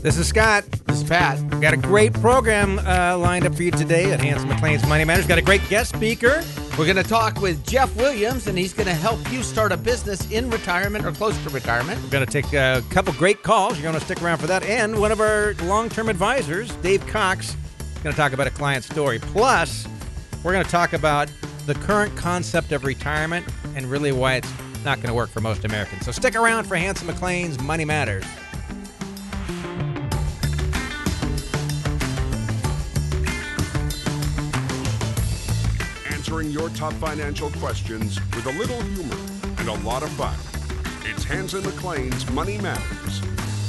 This is Scott. This is Pat. We've got a great program lined up for you today at Hanson McLean's Money Matters. Got a great guest speaker. We're going to talk with Jeff Williams, and he's going to help you start a business in retirement or close to retirement. We're going to take a couple great calls. You're going to stick around for that. And one of our long-term advisors, Dave Cox, is going to talk about a client story. Plus, we're going to talk about the current concept of retirement and really why it's not going to work for most Americans. So stick around for Hanson McLean's Money Matters. Answering your top financial questions with a little humor and a lot of fun. It's Hanson McLean's Money Matters.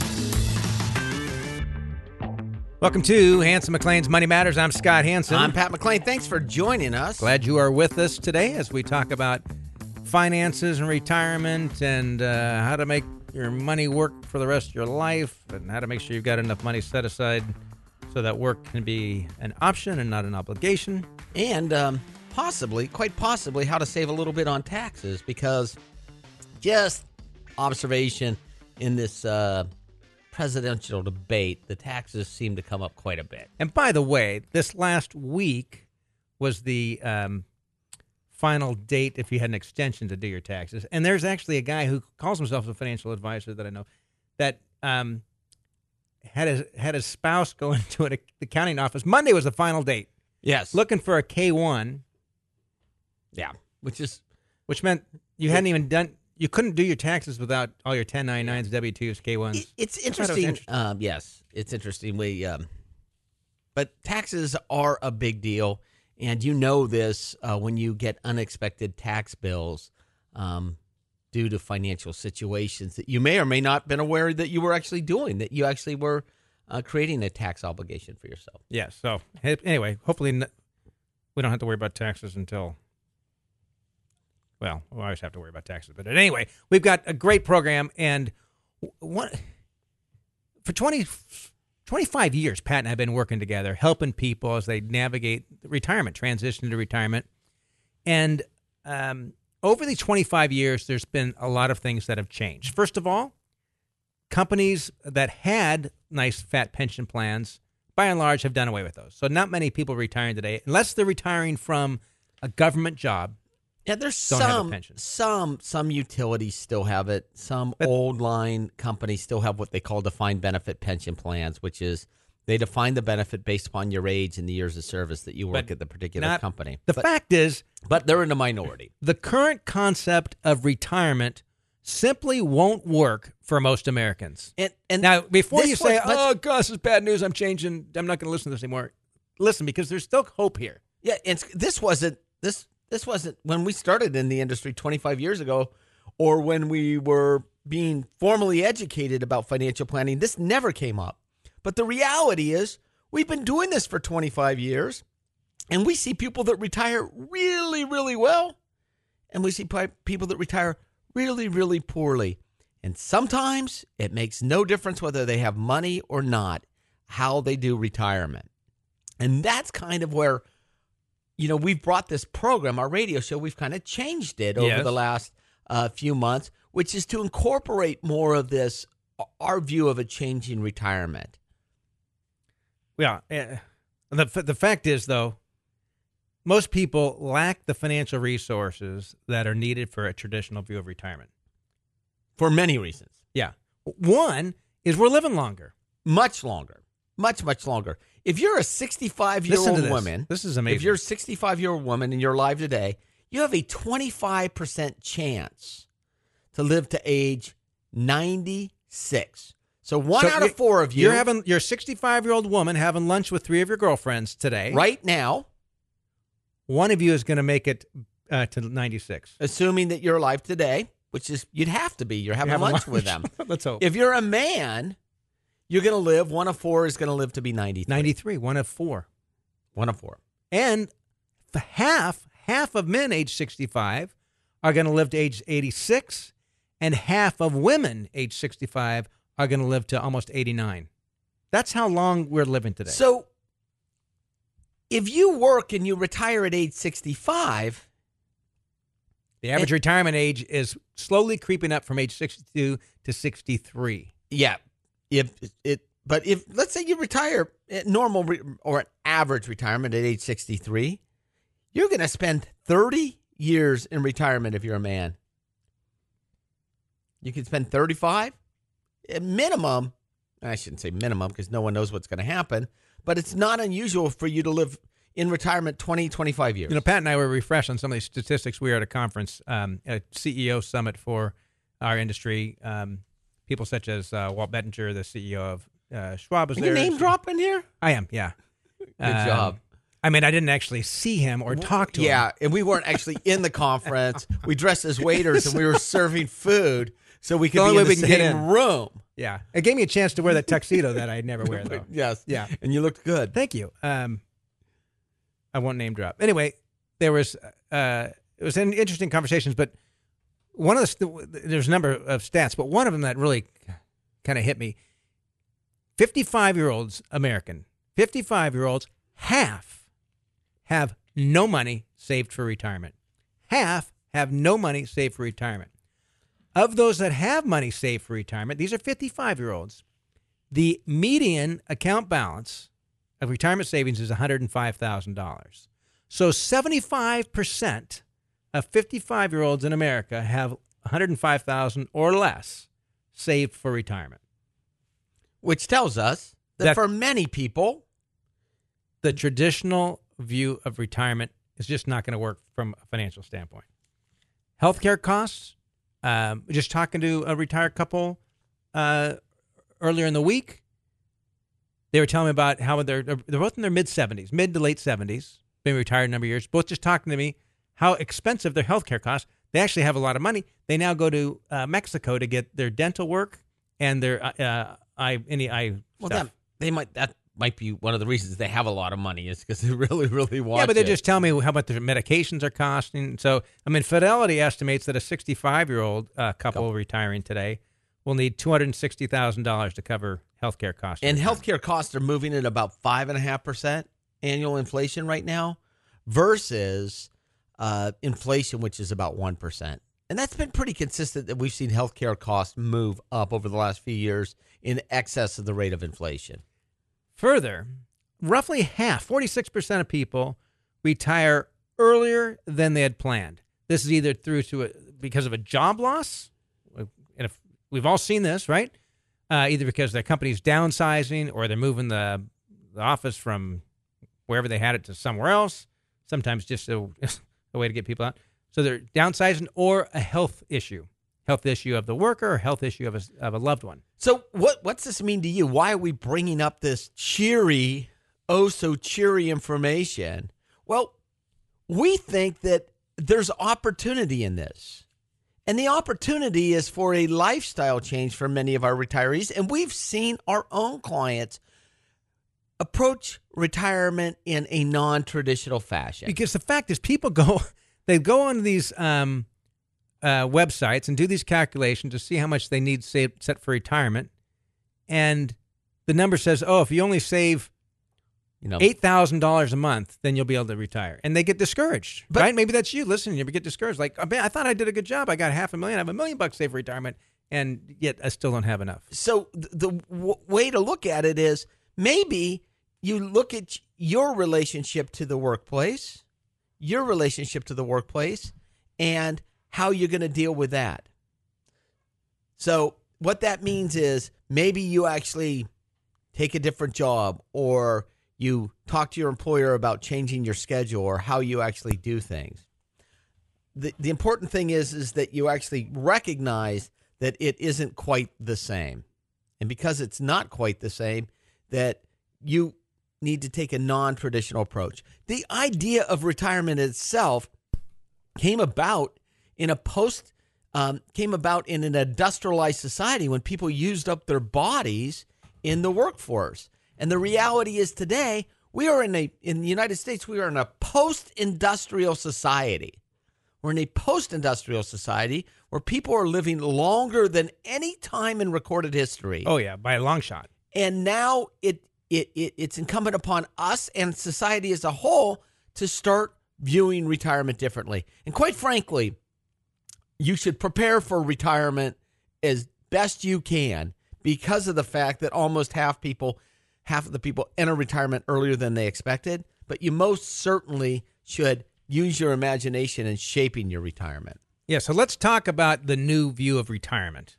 Welcome to Hanson McLean's Money Matters. I'm Scott Hanson. I'm Pat McLean. Thanks for joining us. Glad you are with us today as we talk about finances and retirement and how to make your money work for the rest of your life and how to make sure you've got enough money set aside so that work can be an option and not an obligation. And quite possibly, how to save a little bit on taxes, because just observation in this presidential debate, the taxes seem to come up quite a bit. And by the way, this last week was the final date if you had an extension to do your taxes. And there's actually a guy who calls himself a financial advisor that I know that had his spouse go into the accounting office. Monday was the final date. Yes. Looking for a K-1. Yeah. Which meant you hadn't even done, you couldn't do your taxes without all your 1099s, W-2s, K-1s. It's interesting. Yes, it's interesting. But taxes are a big deal. And you know this when you get unexpected tax bills due to financial situations that you may or may not have been aware that you were actually doing, that you actually were creating a tax obligation for yourself. Yeah. So anyway, hopefully we don't have to worry about taxes until, well, we'll always have to worry about taxes. But anyway, we've got a great program. And for 25 years, Pat and I have been working together, helping people as they navigate retirement, transition to retirement. And over these 25 years, there's been a lot of things that have changed. First of all, companies that had nice fat pension plans, by and large, have done away with those. So not many people retiring today, unless they're retiring from a government job. Yeah, there's some utilities still have it. Some old line companies still have what they call defined benefit pension plans, which is they define the benefit based upon your age and the years of service that you work at the particular company. Fact is, but they're in the minority. The current concept of retirement simply won't work for most Americans. And now, before you say, "Oh, gosh, this is bad news. I'm changing. I'm not going to listen to this anymore." Listen, because there's still hope here. Yeah, this wasn't when we started in the industry 25 years ago, or when we were being formally educated about financial planning. This never came up. But the reality is, we've been doing this for 25 years, and we see people that retire really, really well, and we see people that retire really, really poorly. And sometimes it makes no difference whether they have money or not, how they do retirement. And that's kind of where, we've brought this program, our radio show, we've kind of changed it over the last few months, which is to incorporate more of this, our view of a changing retirement. Yeah. The fact is, though, most people lack the financial resources that are needed for a traditional view of retirement. For many reasons. Yeah. One is we're living longer. Much longer. Much, much longer. If you're a 65-year-old woman. This is amazing. If you're a 65-year-old woman and you're alive today, you have a 25% chance to live to age 96. So out of four of you. You're a 65-year-old woman having lunch with three of your girlfriends today. Right now. One of you is going to make it to 96. Assuming that you're alive today, which is, you'd have to be. You're having lunch with them. Let's hope. If you're a man, you're going to live. One of four is going to live to be 93. 93, one of four. One of four. And half of men age 65 are going to live to age 86, and half of women age 65 are going to live to almost 89. That's how long we're living today. So if you work and you retire at age 65, the average retirement age is slowly creeping up from age 62 to 63. Yeah. If But if, let's say you retire at normal or an average retirement at age 63, you're going to spend 30 years in retirement if you're a man. You can spend 35 at minimum. I shouldn't say minimum because no one knows what's going to happen, but it's not unusual for you to live in retirement 20, 25 years. You know, Pat and I were refreshed on some of these statistics. We were at a conference, a CEO summit for our industry. People such as Walt Bettinger, the CEO of Schwab, was Are there. you name dropping here? I am, yeah. Good job. I mean, I didn't actually see him or talk to him. Yeah, and we weren't actually in the conference. We dressed as waiters and we were serving food so we could The be only in way the we can get same in. room. Yeah. It gave me a chance to wear that tuxedo that I never wear, though. Yes. Yeah. And you looked good. Thank you. I won't name drop. Anyway, there was it was an interesting conversations, but one of there's a number of stats, but one of them that really kind of hit me. 55-year-olds, American, 55-year-olds, half have no money saved for retirement. Half have no money saved for retirement. Of those that have money saved for retirement, these are 55-year-olds, the median account balance of retirement savings is $105,000. So 75% of 55-year-olds in America have $105,000 or less saved for retirement. Which tells us that for many people, the traditional view of retirement is just not going to work from a financial standpoint. Healthcare costs. Just talking to a retired couple earlier in the week. They were telling me about how they're both in their mid-70s, mid to late 70s, been retired a number of years, both just talking to me how expensive their healthcare costs. They actually have a lot of money. They now go to Mexico to get their dental work and their eye stuff. That might be one of the reasons they have a lot of money is because they really, really want Yeah, but they it. just tell me how much their medications are costing. So, I mean, Fidelity estimates that a 65-year-old couple retiring today will need $260,000 to cover healthcare costs. And healthcare costs are moving at about 5.5% annual inflation right now versus inflation, which is about 1%. And that's been pretty consistent that we've seen healthcare costs move up over the last few years in excess of the rate of inflation. Further, roughly half, 46% of people retire earlier than they had planned. This is either because of a job loss, and if we've all seen this, right? Either because their company's downsizing or they're moving the office from wherever they had it to somewhere else. Sometimes just a way to get people out. So they're downsizing or a health issue of the worker or health issue of a loved one. So what's this mean to you? Why are we bringing up this cheery, oh so cheery information? Well, we think that there's opportunity in this. And the opportunity is for a lifestyle change for many of our retirees. And we've seen our own clients approach retirement in a non-traditional fashion. Because the fact is people go on these websites and do these calculations to see how much they need set for retirement. And the number says, if you only save $8,000 a month, then you'll be able to retire. And they get discouraged, right? Maybe that's you listening. You get discouraged. Like, I thought I did a good job. I got $500,000. I have $1 million saved for retirement, and yet I still don't have enough. So the way to look at it is maybe you look at your relationship to the workplace, and how you're going to deal with that. So what that means is maybe you actually take a different job, or you talk to your employer about changing your schedule or how you actually do things. The important thing is that you actually recognize that it isn't quite the same. And because it's not quite the same, that you need to take a non-traditional approach. The idea of retirement itself came about in an industrialized society when people used up their bodies in the workforce. And the reality is today, we are in the United States, we are in a post-industrial society. We're in a post-industrial society where people are living longer than any time in recorded history. Oh, yeah, by a long shot. And now it's incumbent upon us and society as a whole to start viewing retirement differently. And quite frankly, you should prepare for retirement as best you can, because of the fact that almost half of the people enter retirement earlier than they expected. But you most certainly should use your imagination in shaping your retirement. Yeah, so let's talk about the new view of retirement.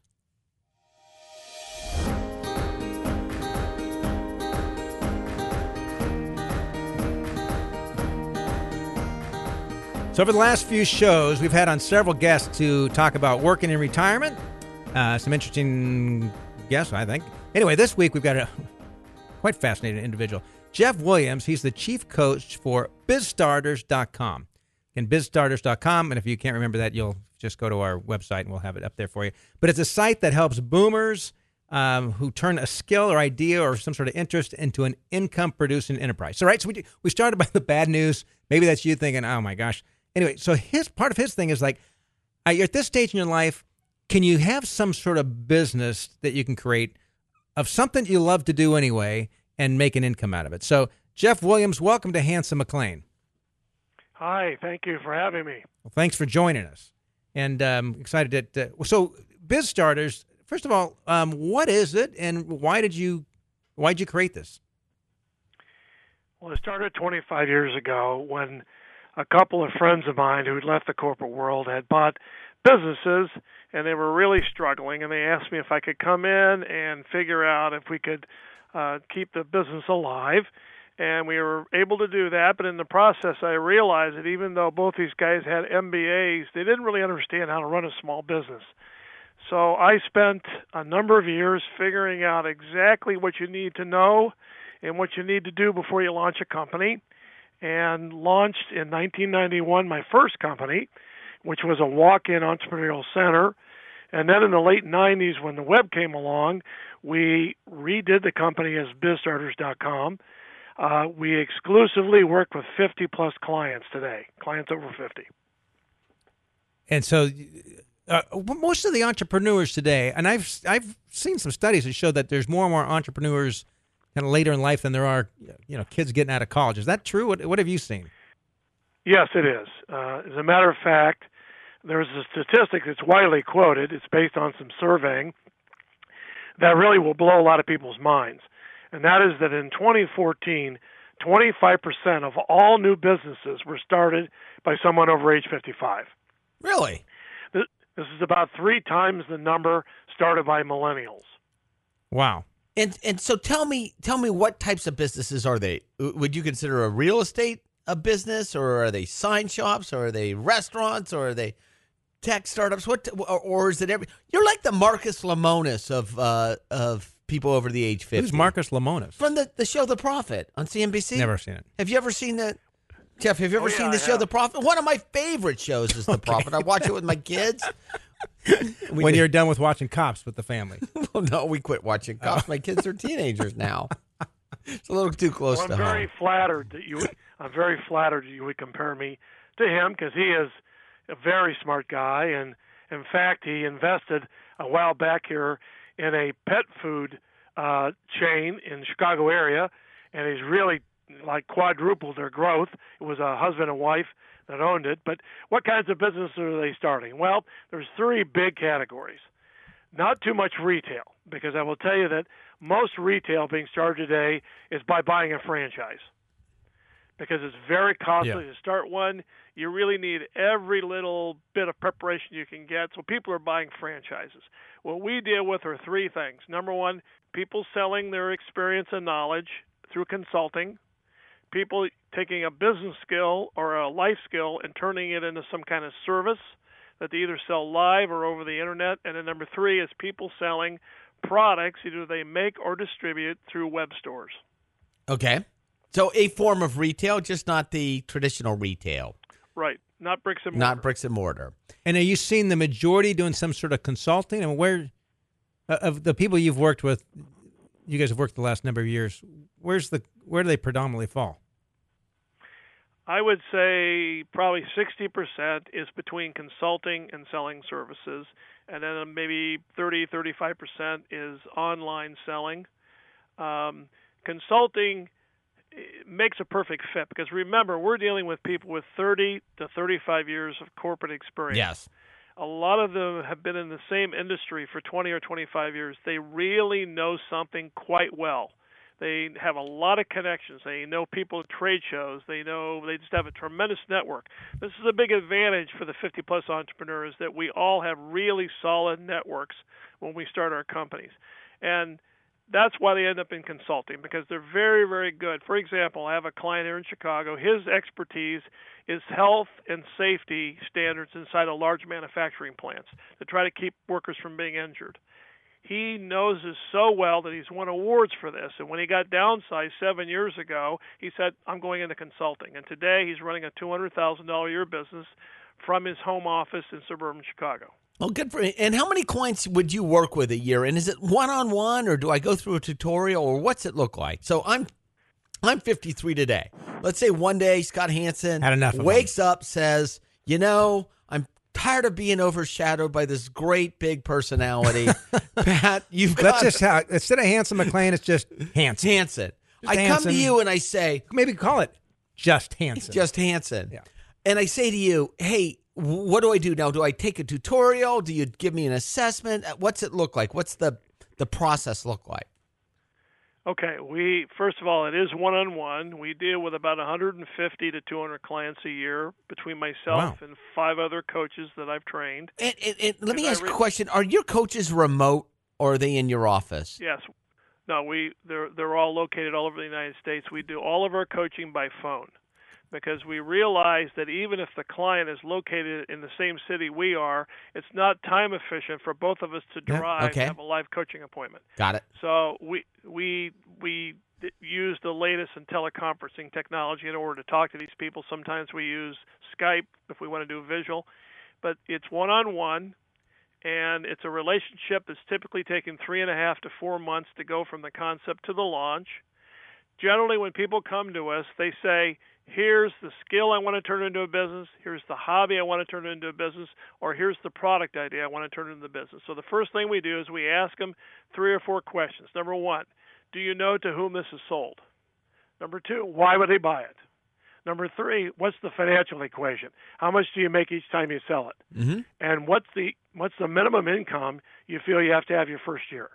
So over the last few shows, we've had on several guests to talk about working in retirement. Some interesting guests, I think. Anyway, this week we've got a quite fascinating individual. Jeff Williams, he's the chief coach for BizStarters.com. And BizStarters.com, and if you can't remember that, you'll just go to our website and we'll have it up there for you. But it's a site that helps boomers who turn a skill or idea or some sort of interest into an income-producing enterprise. So, so we started by the bad news. Maybe that's you thinking, oh my gosh. Anyway, so part of his thing is like, you're at this stage in your life, can you have some sort of business that you can create of something you love to do anyway and make an income out of it? So, Jeff Williams, welcome to Hanson McLean. Hi, thank you for having me. Well, thanks for joining us. And excited so BizStarters, first of all, what is it and why'd you create this? Well, it started 25 years ago when a couple of friends of mine who had left the corporate world had bought businesses, and they were really struggling, and they asked me if I could come in and figure out if we could keep the business alive. And we were able to do that, but in the process I realized that even though both these guys had MBAs, they didn't really understand how to run a small business. So I spent a number of years figuring out exactly what you need to know and what you need to do before you launch a company, and launched in 1991 my first company, which was a walk-in entrepreneurial center. And then in the late 90s, when the web came along, we redid the company as BizStarters.com. We exclusively work with 50-plus clients today, clients over 50. And so most of the entrepreneurs today, and I've seen some studies that show that there's more and more entrepreneurs kind of later in life than there are, kids getting out of college. Is that true? What have you seen? Yes, it is. As a matter of fact, there's a statistic that's widely quoted. It's based on some surveying that really will blow a lot of people's minds. And that is that in 2014, 25% of all new businesses were started by someone over age 55. Really? This is about 3 times the number started by millennials. Wow. And so tell me what types of businesses are they? Would you consider a real estate a business, or are they sign shops, or are they restaurants, or are they tech startups? Or is it You're like the Marcus Lemonis of people over the age 50. Who's Marcus Lemonis? From the show The Prophet on CNBC. Never seen it. Have you ever seen that? Jeff, have you ever seen the show The Prophet? One of my favorite shows is The Prophet. I watch it with my kids. When you're done with watching Cops with the family. Well, no, we quit watching Cops. My kids are teenagers now. It's a little too close to home. I'm very flattered that you would compare me to him, because he is a very smart guy, and in fact, he invested a while back here in a pet food chain in the Chicago area, and he's really quadrupled their growth. It was a husband and wife that owned it. But what kinds of businesses are they starting? Well, there's 3 big categories. Not too much retail, because I will tell you that most retail being started today is by buying a franchise, because it's very costly to start one. You really need every little bit of preparation you can get, so people are buying franchises. What we deal with are 3 things. Number 1, people selling their experience and knowledge through consulting, people taking a business skill or a life skill and turning it into some kind of service that they either sell live or over the internet. And then number 3 is people selling products either they make or distribute through web stores. Okay. So a form of retail, just not the traditional retail. Right. Not bricks and mortar. Not bricks and mortar. And are you seeing the majority doing some sort of consulting? I mean, where of the people you've worked with, you guys have worked the last number of years, where do they predominantly fall? I would say probably 60% is between consulting and selling services, and then maybe 30-35% is online selling. Consulting makes a perfect fit, because remember, we're dealing with people with 30 to 35 years of corporate experience. Yes. a lot of them have been in the same industry for 20 or 25 years. They really know something quite well. They have a lot of connections. They know people at trade shows. They just have a tremendous network. This is a big advantage for the 50-plus entrepreneurs, that we all have really solid networks when we start our companies. And that's why they end up in consulting, because they're very, very good. For example, I have a client here in Chicago. His expertise is health and safety standards inside of large manufacturing plants to try to keep workers from being injured. He knows this so well that he's won awards for this. And when he got downsized 7 years ago, he said, I'm going into consulting. And today he's running a $200,000 a year business from his home office in suburban Chicago. Well, good for you. And how many clients would you work with a year? And is it one-on-one, or do I go through a tutorial, or what's it look like? So I'm 53 today. Let's say one day Scott Hansen Had enough of wakes up, says, I'm tired of being overshadowed by this great big personality. Pat, you've got instead of Hansen McClain, it's just Hansen. Hansen. I come Hansen. to you and I say, Maybe call it just Hansen. just Hansen. Yeah. And I say to you, hey, what do I do now? Do I take a tutorial? Do you give me an assessment? What's it look like? What's the process look like? Okay, first of all, it is one-on-one. We deal with about 150 to 200 clients a year between myself and 5 other coaches that I've trained. And let me ask a question. Are your coaches remote, or are they in your office? Yes. No, they're all located all over the United States. We do all of our coaching by phone, because we realize that even if the client is located in the same city we are, it's not time efficient for both of us to drive and have a live coaching appointment. Got it. So we use the latest in teleconferencing technology in order to talk to these people. Sometimes we use Skype if we want to do visual, but it's one-on-one, and it's a relationship that's typically taken 3.5 to 4 months to go from the concept to the launch. Generally, when people come to us, they say, here's the skill I want to turn into a business, here's the hobby I want to turn into a business, or here's the product idea I want to turn into a business. So the first thing we do is we ask them 3 or 4 questions. Number 1, do you know to whom this is sold? Number 2, why would they buy it? Number 3, what's the financial equation? How much do you make each time you sell it? Mm-hmm. And what's the minimum income you feel you have to have your first year?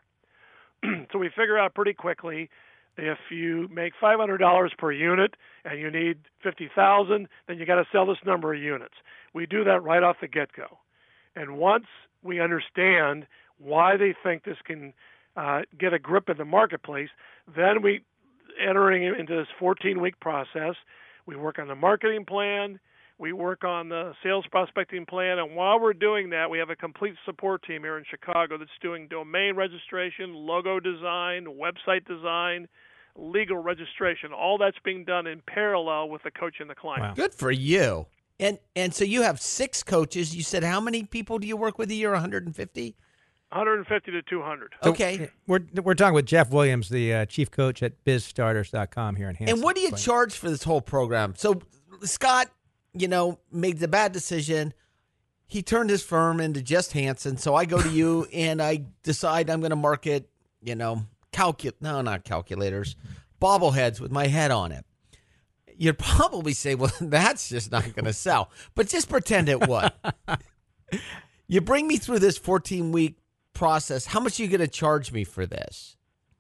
So we figure out pretty quickly, if you make $500 per unit and you need $50,000, then you got to sell this number of units. We do that right off the get-go. And once we understand why they think this can get a grip in the marketplace, then we entering into this 14-week process. We work on the marketing plan. We work on the sales prospecting plan. And while we're doing that, we have a complete support team here in Chicago that's doing domain registration, logo design, website design, legal registration. All that's being done in parallel with the coach and the client. Wow. Good for you. And so you have 6 coaches. You said how many people do you work with a year? 150? 150 to 200. Okay. We're talking with Jeff Williams, the chief coach at BizStarters.com here in Hansen. And what do you charge for this whole program? So Scott, made the bad decision. He turned his firm into just Hansen. So I go to you and I decide I'm going to market, not calculators, bobbleheads with my head on it. You'd probably say, well, that's just not going to sell. But just pretend it would. You bring me through this 14-week process. How much are you going to charge me for this?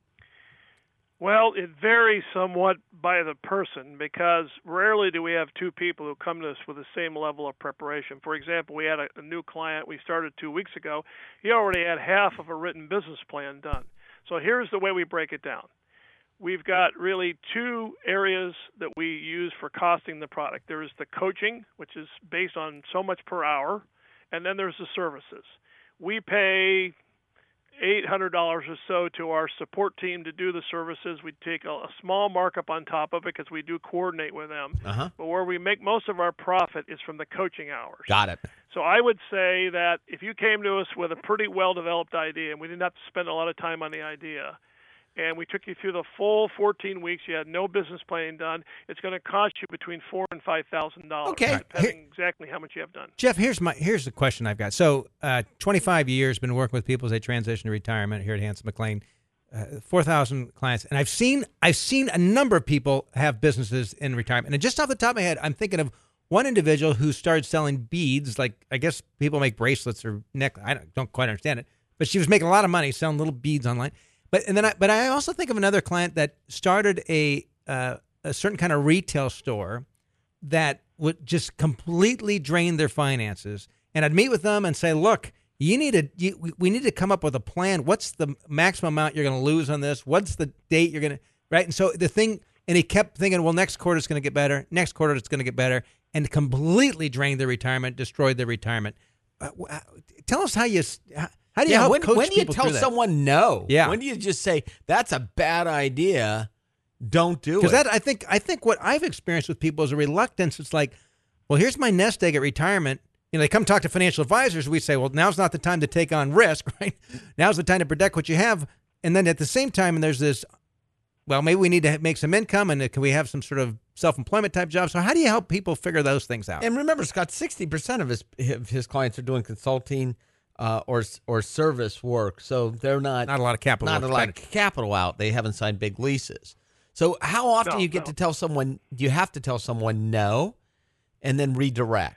Well, it varies somewhat by the person, because rarely do we have 2 people who come to us with the same level of preparation. For example, we had a new client we started 2 weeks ago. He already had half of a written business plan done. So here's the way we break it down. We've got really 2 areas that we use for costing the product. There is the coaching, which is based on so much per hour, and then there's the services. We pay $800 or so to our support team to do the services. We take a small markup on top of it because we do coordinate with them. Uh-huh. But where we make most of our profit is from the coaching hours. Got it. So I would say that if you came to us with a pretty well-developed idea, and we didn't have to spend a lot of time on the idea, and we took you through the full 14 weeks, you had no business planning done, it's going to cost you between $4,000 and $5,000, Okay. depending exactly how much you have done. Jeff, here's the question I've got. So 25 years, been working with people as they transition to retirement here at Hansen McClain, 4,000 clients. And I've seen a number of people have businesses in retirement. And just off the top of my head, I'm thinking of one individual who started selling beads, like I guess people make bracelets or necklaces. I don't quite understand it, but she was making a lot of money selling little beads online. But I also think of another client that started a certain kind of retail store that would just completely drain their finances. And I'd meet with them and say, look, we need to come up with a plan. What's the maximum amount you're going to lose on this? What's the date you're going to, right? And so and he kept thinking, well, next quarter it's going to get better. Next quarter it's going to get better. And completely drained their retirement, destroyed their retirement. Tell us how do you help coach when do you people tell through that? someone no? Yeah. When do you just say, that's a bad idea, don't do it? Because I think what I've experienced with people is a reluctance. It's like, well, here's my nest egg at retirement. They come talk to financial advisors. We say, well, now's not the time to take on risk, right? Now's the time to protect what you have. And then at the same time, there's this, well, maybe we need to make some income, and can we have some sort of self-employment type job? So how do you help people figure those things out? And remember, Scott, 60% of his clients are doing consulting or service work, so they're not a lot of capital. Not a lot of capital out. They haven't signed big leases. So how often do you get to tell someone? Do you have to tell someone no, and then redirect?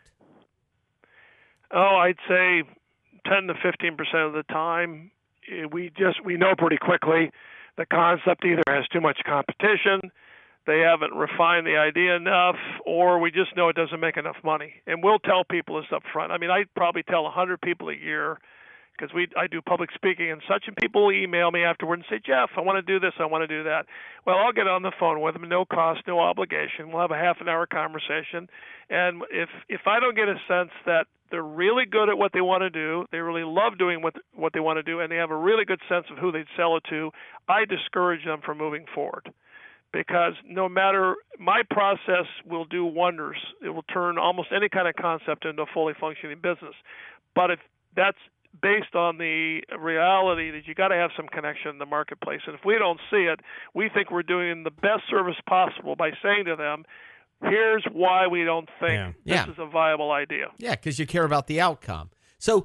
Oh, I'd say 10 to 15% of the time. We know pretty quickly the concept either has too much competition, they haven't refined the idea enough, or we just know it doesn't make enough money. And we'll tell people this up front. I mean, I probably tell 100 people a year because I do public speaking and such, and people email me afterward and say, Jeff, I want to do this, I want to do that. Well, I'll get on the phone with them, no cost, no obligation. We'll have a half an hour conversation. And if I don't get a sense that they're really good at what they want to do, they really love doing what they want to do, and they have a really good sense of who they'd sell it to, I discourage them from moving forward. Because no matter, my process will do wonders. It will turn almost any kind of concept into a fully functioning business. But if that's based on the reality that you got to have some connection in the marketplace. And if we don't see it, we think we're doing the best service possible by saying to them, here's why we don't think this is a viable idea. Yeah, because you care about the outcome. So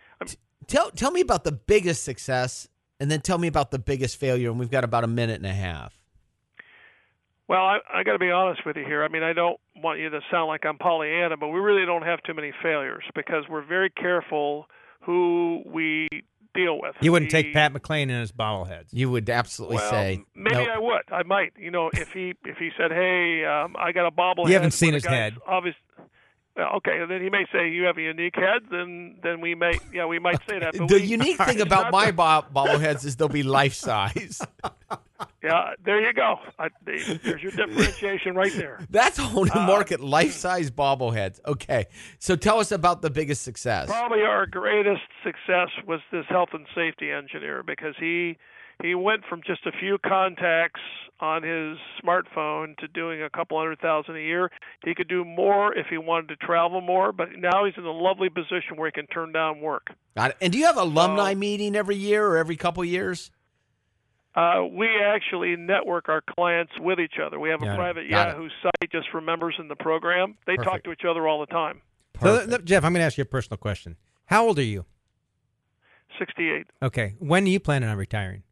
tell me about the biggest success, and then tell me about the biggest failure, and we've got about a minute and a half. Well, I got to be honest with you here. I mean, I don't want you to sound like I'm Pollyanna, but we really don't have too many failures because we're very careful who we deal with. You wouldn't take Pat McLean in his bobbleheads. You would absolutely say maybe nope. I would. I might. If he said, "Hey, I got a bobblehead." You haven't seen his head. Okay, and then he may say you have a unique head. Then we might say that. But the unique thing about my bobbleheads is they'll be life size. Yeah, there you go. There's your differentiation right there. That's a whole new market, life-size bobbleheads. Okay, so tell us about the biggest success. Probably our greatest success was this health and safety engineer because he went from just a few contacts on his smartphone to doing a couple $100,000 a year. He could do more if he wanted to travel more, but now he's in a lovely position where he can turn down work. Got it. And do you have alumni meeting every year or every couple years? We actually network our clients with each other. We have a private Yahoo site just for members in the program. They talk to each other all the time. So, Jeff, I'm going to ask you a personal question. How old are you? 68. Okay. When are you planning on retiring?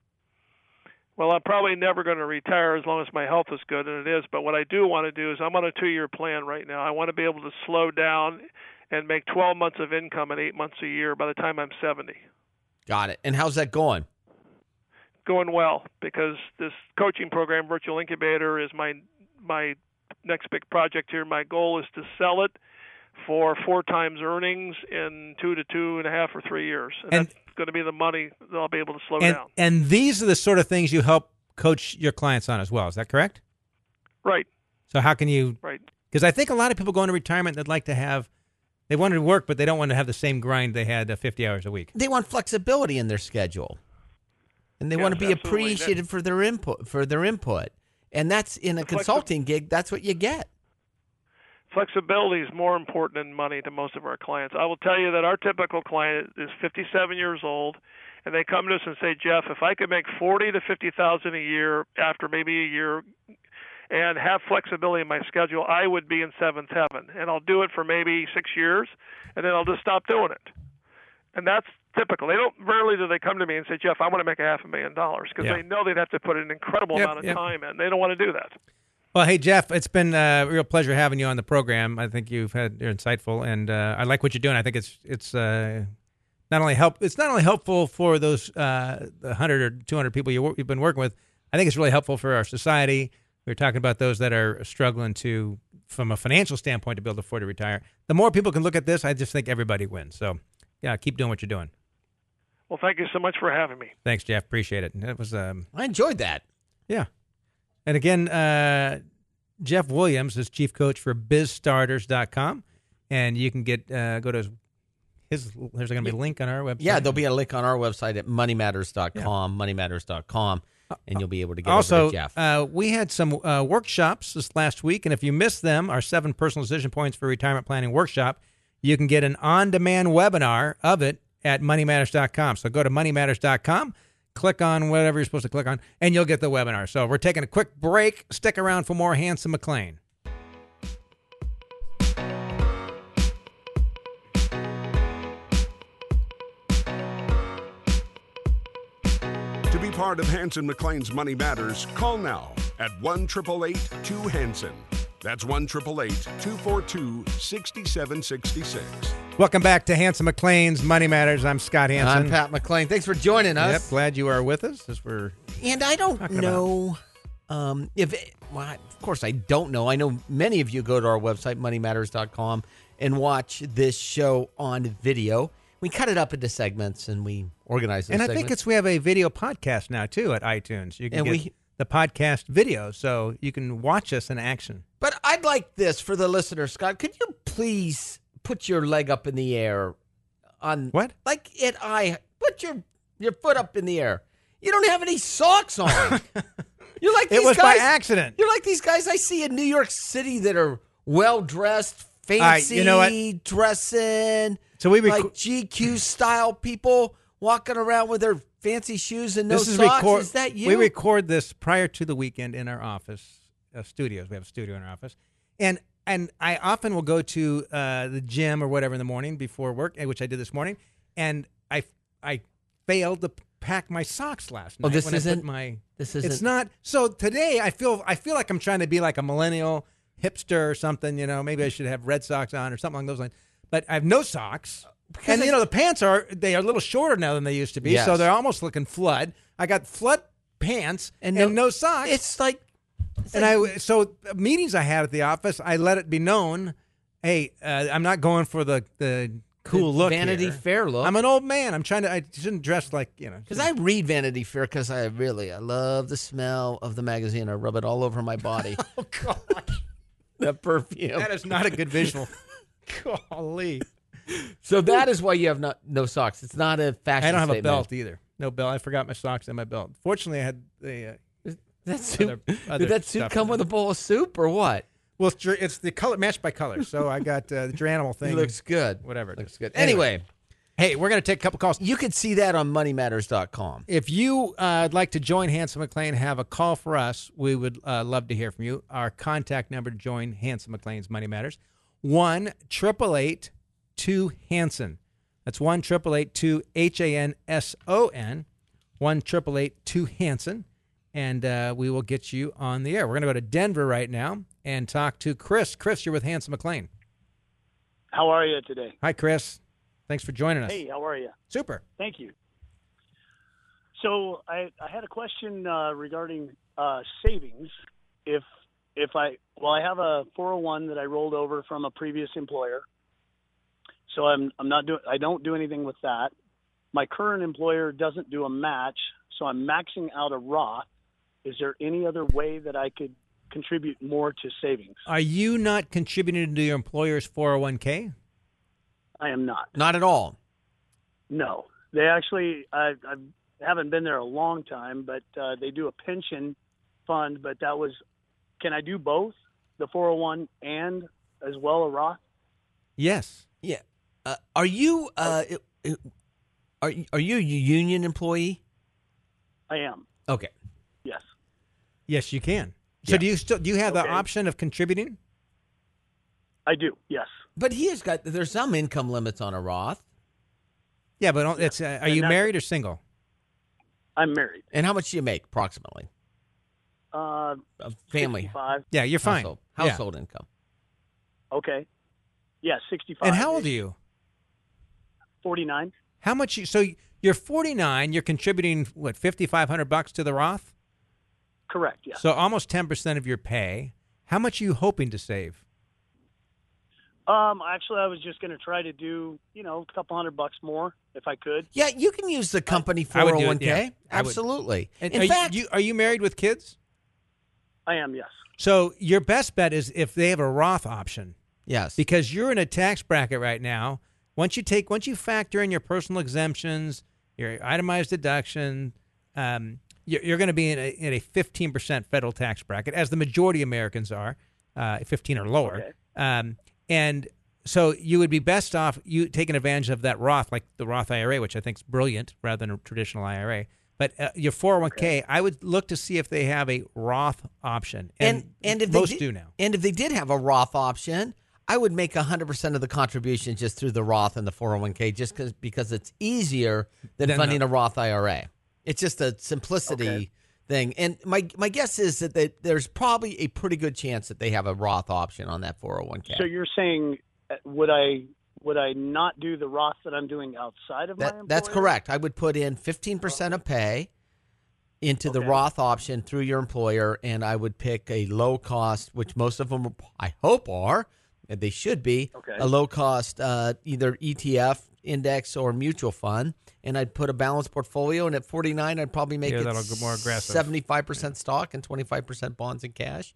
Well, I'm probably never going to retire as long as my health is good, and it is. But what I do want to do is I'm on a 2-year plan right now. I want to be able to slow down and make 12 months of income and 8 months a year by the time I'm 70. Got it. And how's that going? Going well, because this coaching program, Virtual Incubator, is my next big project here. My goal is to sell it for 4 times earnings in 2 to 2.5 or 3 years. And that's going to be the money that I'll be able to slow down. And these are the sort of things you help coach your clients on as well. Is that correct? Right. So how can you? Right. Because I think a lot of people go into retirement that'd like to have, they want to work, but they don't want to have the same grind they had 50 hours a week. They want flexibility in their schedule. And they want to be appreciated for their input. And that's in a consulting gig, that's what you get. Flexibility is more important than money to most of our clients. I will tell you that our typical client is 57 years old, and they come to us and say, Jeff, if I could make $40,000 to $50,000 a year after maybe a year and have flexibility in my schedule, I would be in seventh heaven. And I'll do it for maybe 6 years, and then I'll just stop doing it. And that's typical. Rarely do they come to me and say, Jeff, I want to make $500,000 because they know they'd have to put an incredible amount of time in. They don't want to do that. Well, hey, Jeff, it's been a real pleasure having you on the program. I think you're insightful, and I like what you're doing. I think it's not only helpful for those the 100 or 200 people you've been working with. I think it's really helpful for our society. We're talking about those that are struggling from a financial standpoint, to be able to afford to retire. The more people can look at this, I just think everybody wins. So, yeah, keep doing what you're doing. Well, thank you so much for having me. Thanks, Jeff. Appreciate it. That was I enjoyed that. Yeah. And again, Jeff Williams is chief coach for BizStarters.com, and you can go to his. There's going to be a link on our website. Yeah, there'll be a link on our website at moneymatters.com, moneymatters.com, and you'll be able to get also, over to Jeff. We had some workshops this last week, and if you missed them, our 7 personal decision points for retirement planning workshop, you can get an on-demand webinar of it at moneymatters.com. So go to moneymatters.com. Click on whatever you're supposed to click on, and you'll get the webinar. So we're taking a quick break. Stick around for more Hanson McClain. To be part of Hanson McClain's Money Matters, call now at 1-888-2-HANSON. That's 1-888-242-6766. Welcome back to Hanson McClain's Money Matters. I'm Scott Hanson. I'm Pat McClain. Thanks for joining us. Yep, glad you are with us. And I don't know of course I don't know. I know many of you go to our website, moneymatters.com, and watch this show on video. We cut it up into segments and we organize those segments. I think we have a video podcast now, too, at iTunes. You can get the podcast video, so you can watch us in action. But I'd like this for the listener, Scott. Could you please put your leg up in the air on what? Put your foot up in the air. You don't have any socks on. You're like these It was guys, by accident. You're like these guys I see in New York City that are well dressed, fancy, you know what? dressing. So we like GQ style people walking around with their fancy shoes and this socks. Is that you? We record this prior to the weekend in our office studios. We have a studio in our office, and I often will go to the gym or whatever in the morning before work, which I did this morning, and I failed to pack my socks last night. This isn't. It's not. So today I feel like I'm trying to be like a millennial hipster or something. You know, maybe I should have red socks on or something along those lines. But I have no socks. And, the pants are a little shorter now than they used to be, yes. So they're almost looking flood. I got flood pants and no socks. So meetings I had at the office, I let it be known, hey, I'm not going for the cool look Vanity here. Fair look. I'm an old man. I shouldn't dress like, Because I read Vanity Fair because I love the smell of the magazine. I rub it all over my body. Oh, God. The perfume. That is not a good visual. Golly. So that is why you have no socks. It's not a fashion I don't have statement. a belt either. No belt. I forgot my socks and my belt. Fortunately, I had the that suit. other Did that suit come with a bowl of soup or what? Well, it's the color matched by color. So I got the Geranimal thing. It looks good. Whatever. Looks good. Anyway, hey, we're going to take a couple calls. You can see that on moneymatters.com. If you would like to join Hanson McClain, have a call for us, we would love to hear from you. Our contact number to join Hanson McClain's Money Matters, 1-888-2-HANSON. That's 1-888-2-HANSON, 1-888-2-HANSON, and we will get you on the air. We're going to go to Denver right now and talk to Chris. Chris, you're with Hanson McClain. How are you today? Hi, Chris. Thanks for joining us. Hey, how are you? Super. Thank you. So I had a question regarding savings. I have a 401 that I rolled over from a previous employer. So I don't do anything with that. My current employer doesn't do a match, so I'm maxing out a Roth. Is there any other way that I could contribute more to savings? Are you not contributing to your employer's 401k? I am not. Not at all. No. They actually, I haven't been there a long time, but they do a pension fund, but that was, can I do both, the 401 and as well a Roth? Yes. Yeah. Are you are you a union employee? I am. Okay. Yes. Yes, you can. So do you have the option of contributing? I do. Yes. But there's some income limits on a Roth. Yeah, but it's are you married or single? I'm married. And how much do you make approximately? Family 65. Yeah, you're fine. household income. Okay. Yeah, 65. And how old are you? 49. How much? So you're 49. You're contributing what, $5,500 to the Roth? Correct. Yeah. So almost 10% of your pay. How much are you hoping to save? Actually, I was just going to try to do, a couple $100 more if I could. Yeah, you can use the company I would do 401k. it, yeah. I would. Absolutely. And In fact, are you married with kids? I am, yes. So your best bet is if they have a Roth option, yes. because you're in a tax bracket right now. Once you factor in your personal exemptions, your itemized deduction, you're going to be in a 15% federal tax bracket, as the majority of Americans are, 15 or lower. Okay. And so you would be best off you taking advantage of that Roth, like the Roth IRA, which I think is brilliant, rather than a traditional IRA. But your 401k, I would look to see if they have a Roth option, and if most they do now. And if they did have a Roth option, I would make 100% of the contribution just through the Roth and the 401k, just because it's easier than funding a Roth IRA. It's just a simplicity thing. And my guess is that there's probably a pretty good chance that they have a Roth option on that 401k. So you're saying, would I not do the Roth that I'm doing outside of my employer? That's correct. I would put in 15% of pay into the Roth option through your employer, and I would pick a low cost, which most of them, I hope, are, and they should be, a low cost either ETF, index, or mutual fund. And I'd put a balanced portfolio, and at 49, I'd probably make it that'll go more aggressive. 75% stock and 25% bonds and cash.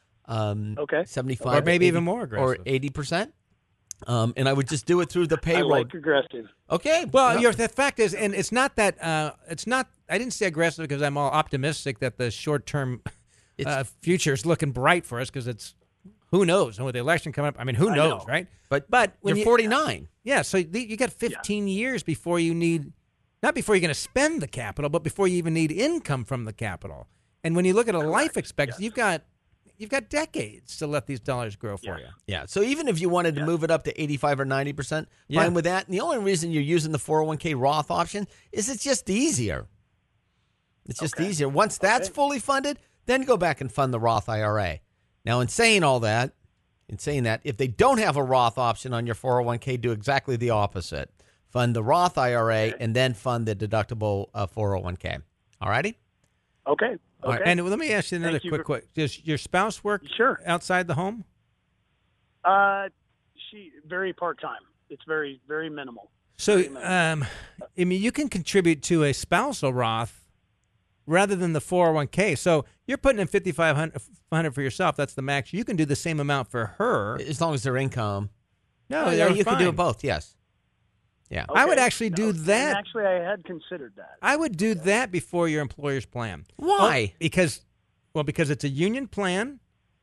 75, or maybe 80, even more aggressive, or 80%. And I would just do it through the payroll. I like aggressive. Okay. Well, the fact is, and it's not that it's not. I didn't say aggressive because I'm all optimistic that the short-term future is looking bright for us, because it's who knows, and with the election coming up, I mean, who knows, right? But when you're 49. Yeah, so you got 15 years before you need, not before you're going to spend the capital, but before you even need income from the capital. And when you look at a life expectancy, you've got decades to let these dollars grow for you. Yeah. So even if you wanted to move it up to 85 or 90%, fine with that. And the only reason you're using the 401k Roth option is it's just easier. It's just easier. Once that's fully funded, then go back and fund the Roth IRA. Now, in saying that, if they don't have a Roth option on your 401k, do exactly the opposite. Fund the Roth IRA and then fund the deductible 401k. All righty? Okay. All right. And let me ask you another quick. Does your spouse work outside the home? She very part-time. It's very, very minimal. So, I mean, you can contribute to a spousal Roth rather than the 401k. So you're putting in $5,500 for yourself. That's the max. You can do the same amount for her, as long as their income. No, you can do it both. Yes. Yeah. Okay. I would actually do that. And actually, I had considered that. I would do that before your employer's plan. Why? Because it's a union plan.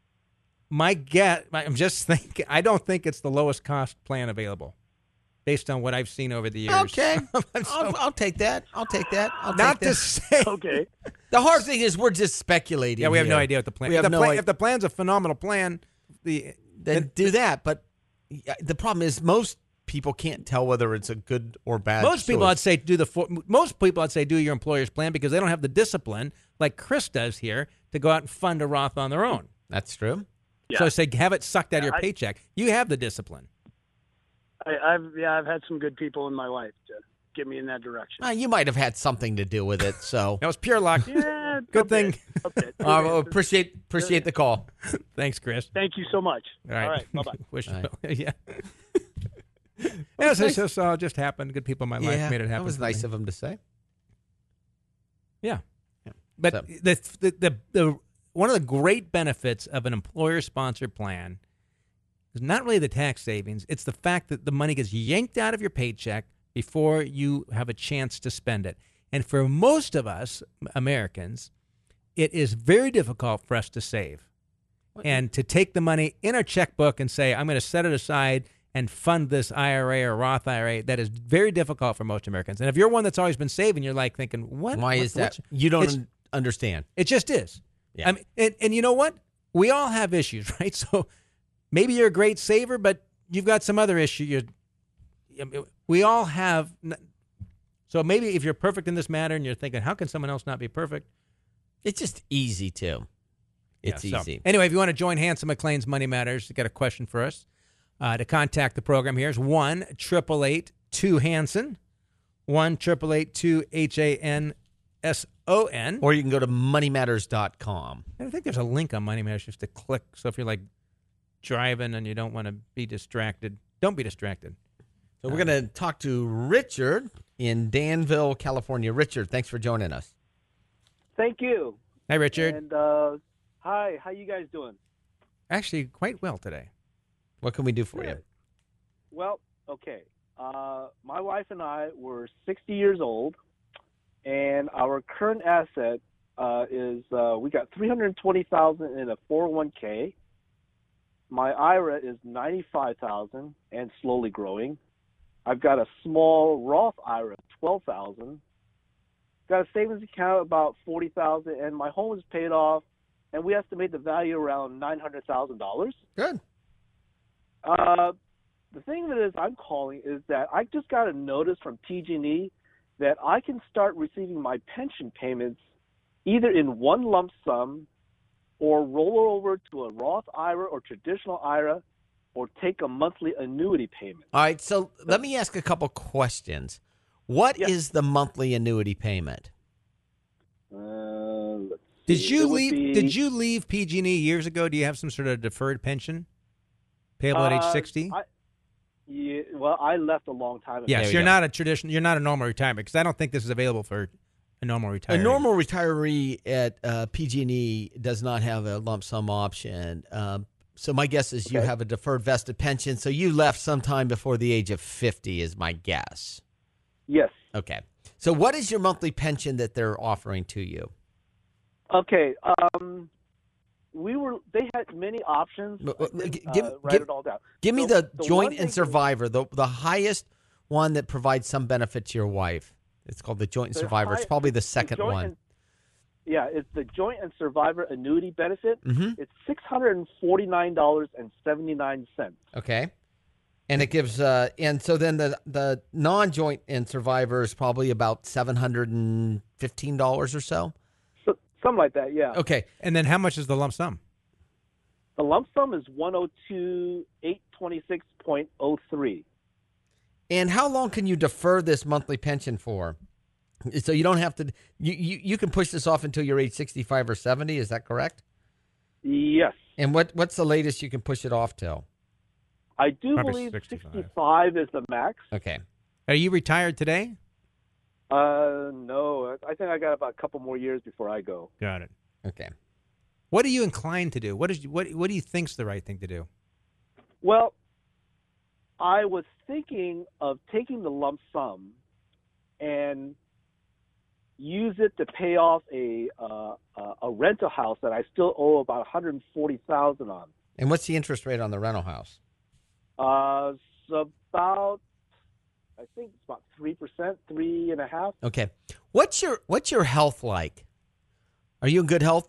I'm just thinking, I don't think it's the lowest cost plan available, based on what I've seen over the years. Okay. I'll take that. Not to say. Okay. The hard thing is we're just speculating. Yeah, we have here. no idea what the plan. We have no idea. If the plan's a phenomenal plan, then do that. But the problem is most people can't tell whether it's a good or bad. Most people, I'd say, do your employer's plan, because they don't have the discipline like Chris does here to go out and fund a Roth on their own. That's true. Yeah. So I say have it sucked out of your paycheck. You have the discipline. I've had some good people in my life to get me in that direction. You might have had something to do with it. So that was pure luck. Yeah, good thing. Appreciate the call. Thanks, Chris. Thank you so much. All right. Bye-bye. Yeah. Yeah, so it just happened. Good people in my life made it happen. That was nice of them to say. Yeah. But the one of the great benefits of an employer-sponsored plan is not really the tax savings. It's the fact that the money gets yanked out of your paycheck before you have a chance to spend it. And for most of us Americans, it is very difficult for us to save and to take the money in our checkbook and say, I'm going to set it aside and fund this IRA or Roth IRA. That is very difficult for most Americans. And if you're one that's always been saving, you're like thinking, what? Why is that? You don't understand. It just is. Yeah. I mean, and you know what? We all have issues, right? So maybe you're a great saver, but you've got some other issue. We all have. So maybe if you're perfect in this matter and you're thinking, how can someone else not be perfect? It's just easy to. It's Yeah, so, easy. anyway, if you want to join Hanson McLean's Money Matters, you got a question for us. To contact the program, here's 1-888-2-HANSON, 1-888-2-HANSON. Or you can go to moneymatters.com. And I think there's a link on Money Matters just to click. So if you're like driving and you don't want to be distracted, don't be distracted. So we're going to talk to Richard in Danville, California. Richard, thanks for joining us. Thank you. Hi, Richard. And hi, how you guys doing? Actually, quite well today. What can we do for you? Good. Well, okay. My wife and I were 60 years old, and our current asset is we got $320,000 in a 401k. My IRA is $95,000 and slowly growing. I've got a small Roth IRA, $12,000. Got a savings account about $40,000, and my home is paid off, and we estimate the value around $900,000. Good. The thing that is I'm calling is that I just got a notice from PG&E that I can start receiving my pension payments either in one lump sum or roll over to a Roth IRA or traditional IRA or take a monthly annuity payment. All right, so let me ask a couple questions. What is the monthly annuity payment? Let's Did see. you It would leave? be- Did you leave PG&E years ago? Do you have some sort of deferred pension payable at age 60? Yeah, well, I left a long time ago. Yes, There you're we not a traditional. You're not a normal retirement because I don't think this is available for a normal retiree. A normal retiree at PG&E does not have a lump sum option. So my guess is you have a deferred vested pension. So you left sometime before the age of 50 is my guess. Yes. Okay. So what is your monthly pension that they're offering to you? Okay. They had many options. I didn't, write it all down. Give me So the one joint thing and survivor, the highest one that provides some benefit to your wife. It's called the joint and survivor. It's probably the second joint one. and- yeah, it's the joint and survivor annuity benefit. Mhm. It's $649.79. Okay. And it gives and so then the non-joint and survivor is probably about $715 or so. So, something like that, yeah. Okay. And then how much is the lump sum? The lump sum is $102,826.03. And how long can you defer this monthly pension for? So you don't have to you can push this off until you're age 65 or 70, is that correct? Yes. And what's the latest you can push it off till? I do Probably believe 65. 65 is the max. Okay. Are you retired today? No. I think I got about a couple more years before I go. Got it. Okay. What are you inclined to do? What do you think's the right thing to do? Well, I was thinking of taking the lump sum and use it to pay off a rental house that I still owe about $140,000 on. And what's the interest rate on the rental house? It's about, I think it's about 3%, 3.5%. Okay. What's your health like? Are you in good health?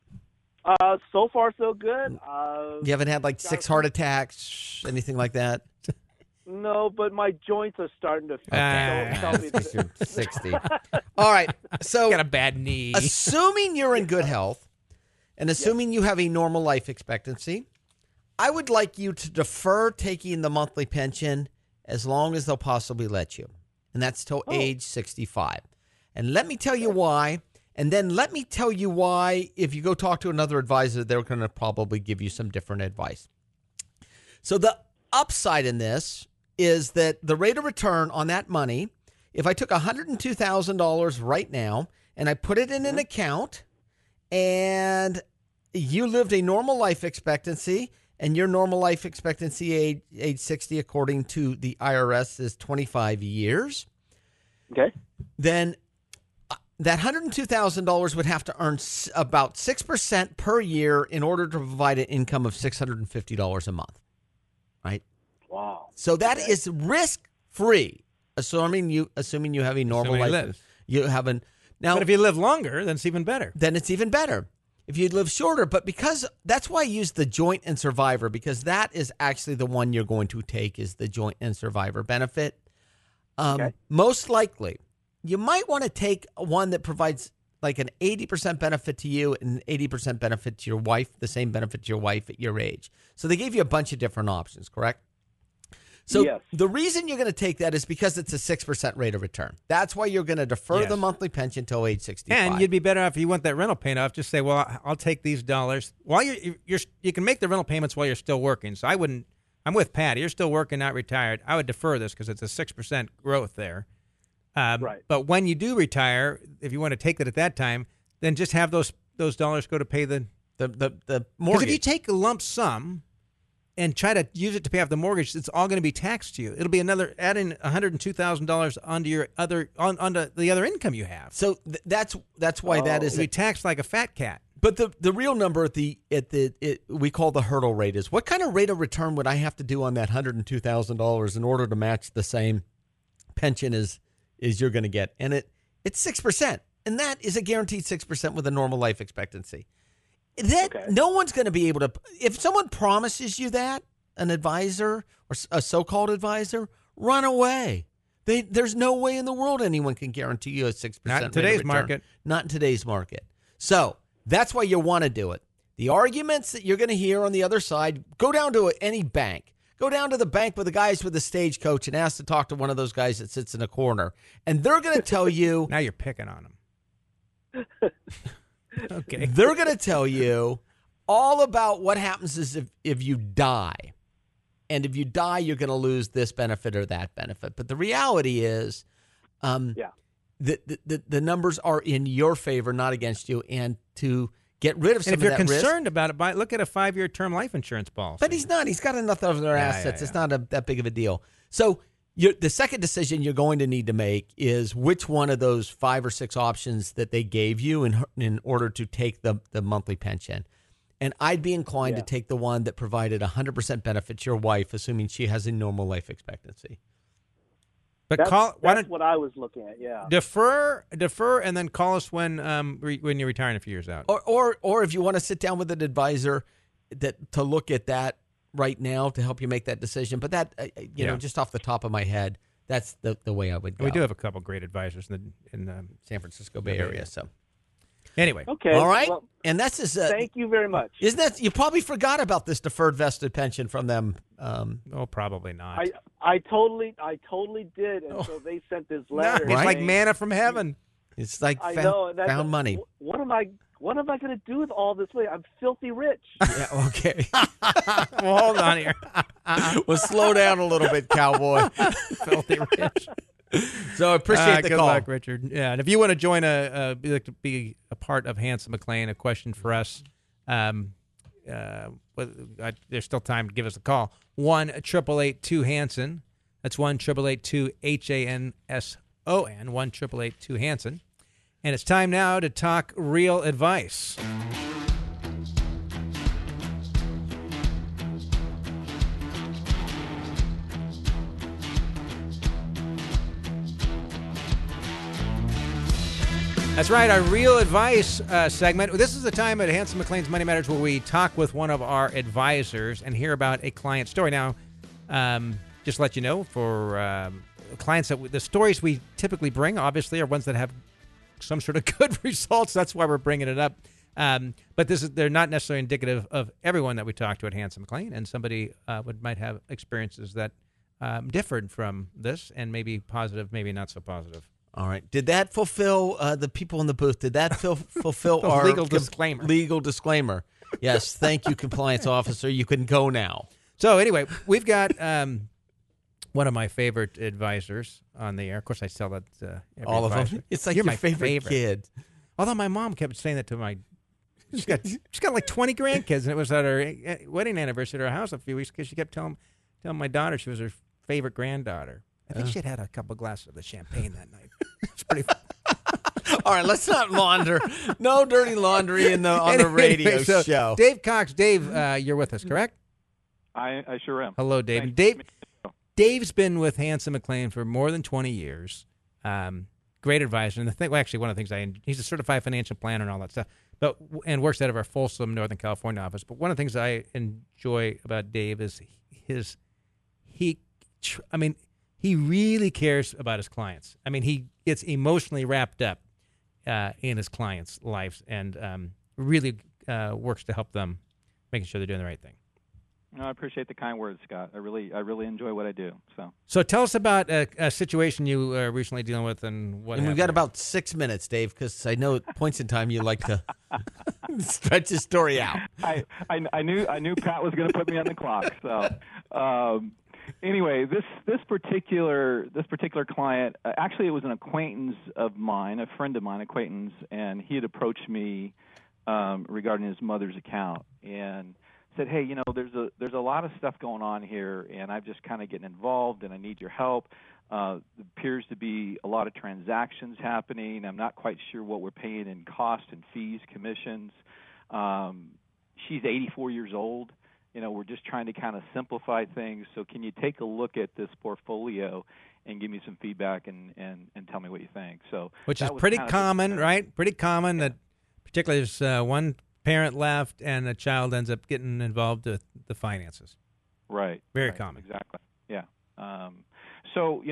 So far so good. You haven't had like 6 heart attacks, anything like that? No, but my joints are starting to feel. Okay. Tell me Because you're 60. All right. So Got a bad knee. assuming you're in good health and assuming you have a normal life expectancy, I would like you to defer taking the monthly pension as long as they'll possibly let you. And that's till age 65. And let me tell you why. And then let me tell you why, if you go talk to another advisor, they're going to probably give you some different advice. So the upside in this is that the rate of return on that money, if I took $102,000 right now and I put it in an account and you lived a normal life expectancy and your normal life expectancy age 60 according to the IRS is 25 years, Okay. then that $102,000 would have to earn about 6% per year in order to provide an income of $650 a month, right? Wow. So that is risk-free, assuming you have a normal Assuming he life. lives. You haven't now. But if you live longer, then it's even better. Then it's even better if you live shorter. But because that's why I use the joint and survivor, because that is actually the one you're going to take is the joint and survivor benefit. Okay. Most likely, you might want to take one that provides like an 80% benefit to you and an 80% benefit to your wife, the same benefit to your wife at your age. So they gave you a bunch of different options, correct? So Yes. the reason you're going to take that is because it's a 6% rate of return. That's why you're going to defer Yes. the monthly pension till age 65. And you'd be better off if you want that rental payment off. Just say, well, I'll take these dollars while you can make the rental payments while you're still working. So I wouldn't. I'm with Patty. You're still working, not retired. I would defer this because it's a 6% growth there. Right. But when you do retire, if you want to take it at that time, then just have those dollars go to pay the the mortgage. Because if you take a lump sum and try to use it to pay off the mortgage, it's all going to be taxed to you. It'll be another adding $102,000 onto your onto the other income you have. So that's why that is It'll be taxed like a fat cat. But the real number we call the hurdle rate is what kind of rate of return would I have to do on that $102,000 in order to match the same pension as you're going to get, and it's 6%, and that is a guaranteed 6% with a normal life expectancy. No one's going to be able to. If someone promises you that, an advisor or a so-called advisor, run away. There's no way in the world anyone can guarantee you a 6%. Not in rate of today's return. market. Not in today's market. So that's why you want to do it. The arguments that you're going to hear on the other side, go down to any bank. Go down to the bank with the guys with the stagecoach and ask to talk to one of those guys that sits in a corner. And they're going to tell you. Now you're picking on them. Okay. They're going to tell you all about what happens is if you die. And if you die, you're going to lose this benefit or that benefit. But the reality is the numbers are in your favor, not against you. And to get rid of some And if of you're that concerned risk, about it, look at a 5-year term life insurance policy. but he's not. He's got enough of their assets. yeah. It's not that big of a deal. So the second decision you're going to need to make is which one of those 5 or 6 options that they gave you in order to take the monthly pension. And I'd be inclined to take the one that provided 100% benefit to your wife, assuming she has a normal life expectancy. But That's why don't what I was looking at. Yeah. defer, and then call us when you're retiring a few years out. Or if you want to sit down with an advisor to look at that right now to help you make that decision. But that, just off the top of my head, that's the way I would go. We do have a couple great advisors in the San Francisco Bay Area. So anyway, Okay. all right, Well, and that's just thank you very much. Isn't that you probably forgot about this deferred vested pension from them? oh, probably not. I totally did, and so they sent this No, letter. it's like saying, manna from heaven. It's like I know. and that's- found money. What am I going to do with all this money? I'm filthy rich. Yeah, okay. Well, hold on here. Well, slow down a little bit, cowboy. Filthy rich. So I appreciate the good call. luck, Richard. Yeah, and if you want to join be a part of Hanson McLean, a question for us, there's still time to give us a call. 1-888-2-HANSON. That's 1-888-2-HANSON. 1-888-2-HANSON. And it's time now to talk real advice. That's right, our real advice segment. This is the time at Hanson McLean's Money Matters where we talk with one of our advisors and hear about a client story. Now, just to let you know, for clients the stories we typically bring, obviously, are ones that have some sort of good results. That's why we're bringing it up. But they're not necessarily indicative of everyone that we talk to at Hanson McLean, and somebody might have experiences that differed from this, and maybe positive, maybe not so positive. All right. Did that fulfill the people in the booth? Did that fulfill our legal disclaimer? Legal disclaimer. Yes. Thank you, compliance officer. You can go now. So anyway, we've got one of my favorite advisors on the air. Of course, I tell that every All of advisor. them. It's like You're your my favorite kid. Although my mom kept saying that to my. She's got like 20 grandkids, and it was at her wedding anniversary at her house a few weeks because she kept telling my daughter she was her favorite granddaughter. I think she had a couple glasses of the champagne that night. It's pretty. All right, let's not launder. No dirty laundry on the radio Anyway, so show. Dave Cox, you're with us, correct? I sure am. Hello, Dave. Thanks. Dave's been with Hanson McLean for more than 20 years. Great advisor. And one of the things he's a certified financial planner and all that stuff, and works out of our Folsom, Northern California office. But one of the things I enjoy about Dave is he really cares about his clients. I mean, he gets emotionally wrapped up in his clients' lives, and really works to help them, making sure they're doing the right thing. No, I appreciate the kind words, Scott. I really enjoy what I do. So tell us about a situation you were recently dealing with, and what. And we've got happened. about 6 minutes, Dave, because I know at points in time you like to stretch the story out. I knew Pat was going to put me on the clock. So anyway, this particular client, actually, it was an acquaintance of mine, a friend of mine, acquaintance, and he had approached me regarding his mother's account and said, hey, there's a lot of stuff going on here, and I'm just kind of getting involved, and I need your help. There appears to be a lot of transactions happening. I'm not quite sure what we're paying in cost and fees, commissions. She's 84 years old. We're just trying to kind of simplify things. So can you take a look at this portfolio and give me some feedback and tell me what you think? So which is pretty common, right? Pretty common that particularly there's one parent left and the child ends up getting involved with the finances. Right. Very common. Exactly. Yeah. So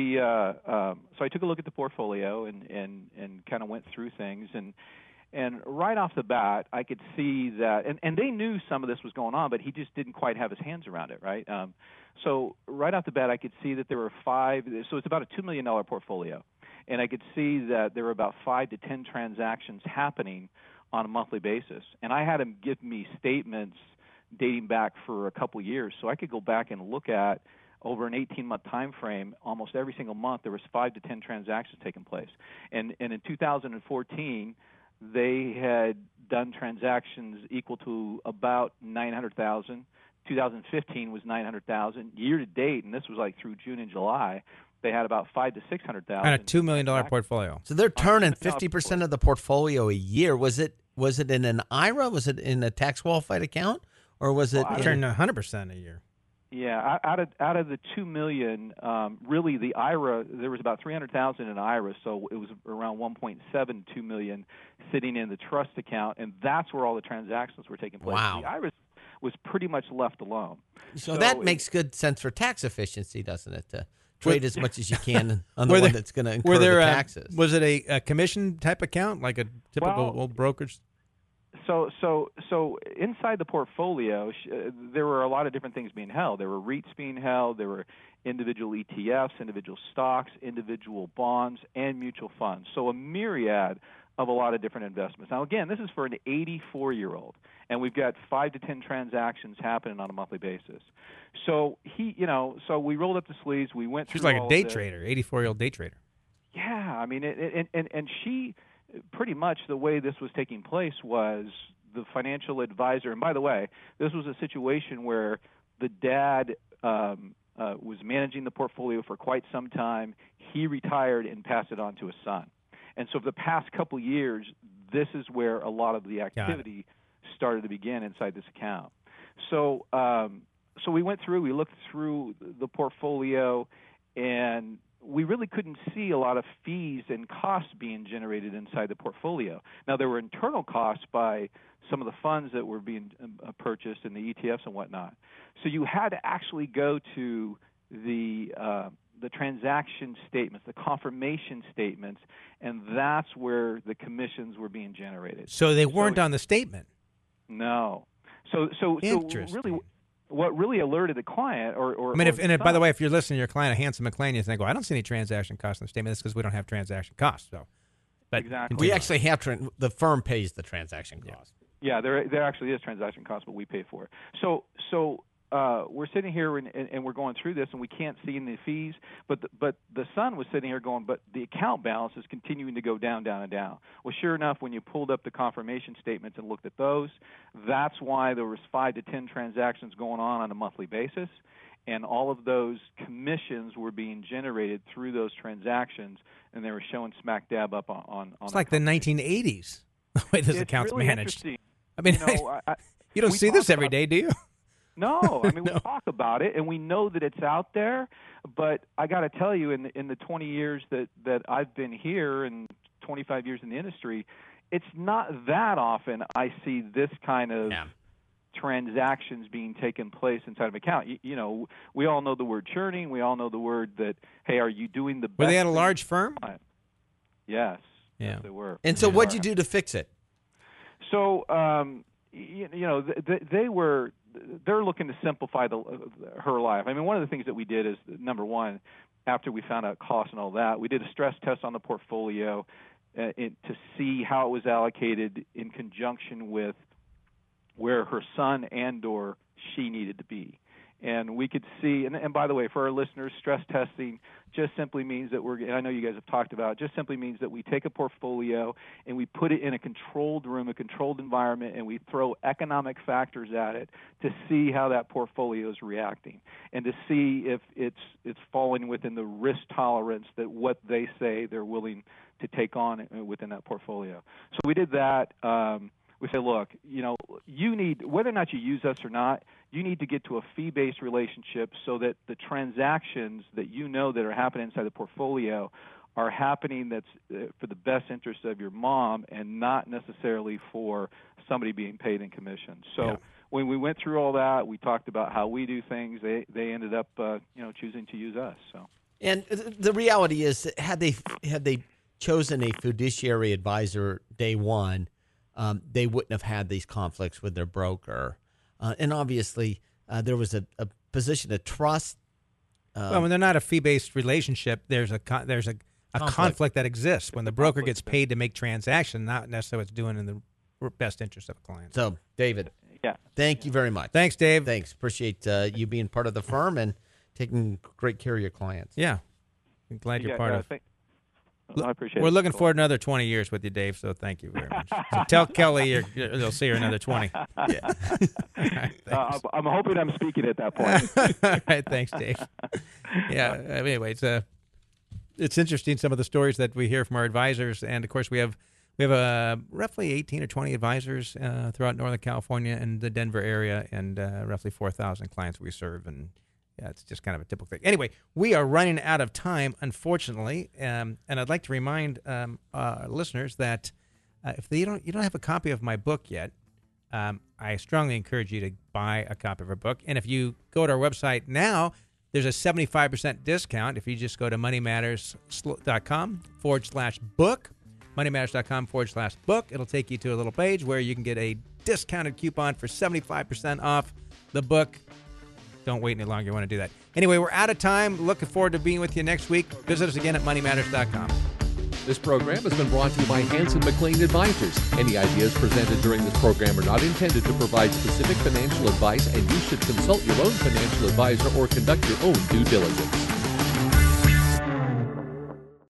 I took a look at the portfolio and kind of went through things and right off the bat I could see that and they knew some of this was going on, but he just didn't quite have his hands around it, right? So right off the bat I could see that there were 5, so it's about a $2 million portfolio, and I could see that there were about 5 to 10 transactions happening on a monthly basis. And I had him give me statements dating back for a couple years, so I could go back and look at over an 18-month time frame, almost every single month there was 5 to 10 transactions taking place. And in 2014, they had done transactions equal to about $900,000. 2015 was $900,000. Year to date, and this was like through June and July, they had about $500,000 to $600,000. And a $2 million portfolio. So they're turning 50% of the portfolio a year. Was it in an IRA? Was it in a tax qualified account, or was it turned 100% a year? Yeah, out of the $2 million, really the IRA, there was about $300,000 in IRA, so it was around $1.72 million sitting in the trust account, and that's where all the transactions were taking place. Wow. The IRA was pretty much left alone. So that makes good sense for tax efficiency, doesn't it? To trade as much as you can on the one that's going to incur the taxes. Was it a commission type account, like a typical old brokerage? So inside the portfolio, there were a lot of different things being held. There were REITs being held. There were individual ETFs, individual stocks, individual bonds, and mutual funds. So a myriad of a lot of different investments. Now, again, this is for an 84-year-old, and we've got 5 to 10 transactions happening on a monthly basis. So so we rolled up the sleeves. We went through. She's like a day trader, 84-year-old day trader. Yeah, I mean, and she. Pretty much the way this was taking place was the financial advisor. And by the way, this was a situation where the dad was managing the portfolio for quite some time. He retired and passed it on to his son. And so for the past couple years, this is where a lot of the activity started to begin inside this account. So we went through, we looked through the portfolio, and we really couldn't see a lot of fees and costs being generated inside the portfolio. Now, there were internal costs by some of the funds that were being purchased in the ETFs and whatnot. So you had to actually go to the transaction statements, the confirmation statements, and that's where the commissions were being generated. So they weren't on the statement? No. So really, what really alerted the client, or I mean, by the way, if you're listening to your client, a Hanson McLean, you think, well, I don't see any transaction costs in the statement. That's because we don't have transaction costs. So, but exactly, we actually have the firm pays the transaction cost. Yeah, there actually is transaction cost, but we pay for it. So we're sitting here and we're going through this, and we can't see any fees. But the son was sitting here going, but the account balance is continuing to go down, down, and down. Well, sure enough, when you pulled up the confirmation statements and looked at those, that's why there was 5 to 10 transactions going on a monthly basis, and all of those commissions were being generated through those transactions, and they were showing smack dab up on it's like the 1980s, the way this account's really managed. I mean, you don't see this every day, do you? No, I mean, we talk about it, and we know that it's out there, but I got to tell you, in the 20 years that I've been here and 25 years in the industry, it's not that often I see this kind of transactions being taken place inside of an account. We all know the word churning. We all know the word that, hey, are you doing the best? Were they at a large firm? Yes. Yeah. Yes, they were. And so what'd you do to fix it? So, they're looking to simplify her life. I mean, one of the things that we did is, number one, after we found out costs and all that, we did a stress test on the portfolio to see how it was allocated in conjunction with where her son and or she needed to be. And we could see, and by the way, for our listeners, stress testing just simply means that I know you guys have talked about it, just simply means that we take a portfolio and we put it in a controlled room, a controlled environment, and we throw economic factors at it to see how that portfolio is reacting and to see if it's falling within the risk tolerance that what they say they're willing to take on within that portfolio. So we did that. We say, look, you need, whether or not you use us or not, you need to get to a fee-based relationship so that the transactions that that are happening inside the portfolio are happening that's for the best interest of your mom and not necessarily for somebody being paid in commission. So when we went through all that, we talked about how we do things. They ended up, choosing to use us. So, and the reality is, that had they chosen a fiduciary advisor day one, they wouldn't have had these conflicts with their broker. And obviously, there was a position of trust. Well, when they're not a fee-based relationship, there's a conflict that exists when the broker gets paid to make transactions, not necessarily what's doing in the best interest of a client. So, David, thank you very much. Thanks, Dave. Thanks. Appreciate you being part of the firm and taking great care of your clients. Yeah. I'm glad you're part of it. I appreciate it. We're looking forward to another 20 years with you, Dave, so thank you very much. So tell Kelly you'll see her another 20. Yeah. Right, I'm hoping I'm speaking at that point. All right, thanks, Dave. Yeah, anyway, it's interesting, some of the stories that we hear from our advisors, and, of course, we have roughly 18 or 20 advisors throughout Northern California and the Denver area, and roughly 4,000 clients we serve, and it's just kind of a typical thing. Anyway, we are running out of time, unfortunately, and I'd like to remind our listeners that if you don't have a copy of my book yet, I strongly encourage you to buy a copy of our book. And if you go to our website now, there's a 75% discount if you just go to moneymatters.com/book, moneymatters.com/book. It'll take you to a little page where you can get a discounted coupon for 75% off the book. Don't wait any longer. You want to do that. Anyway, we're out of time. Looking forward to being with you next week. Visit us again at moneymatters.com. This program has been brought to you by Hanson McLean Advisors. Any ideas presented during this program are not intended to provide specific financial advice, and you should consult your own financial advisor or conduct your own due diligence.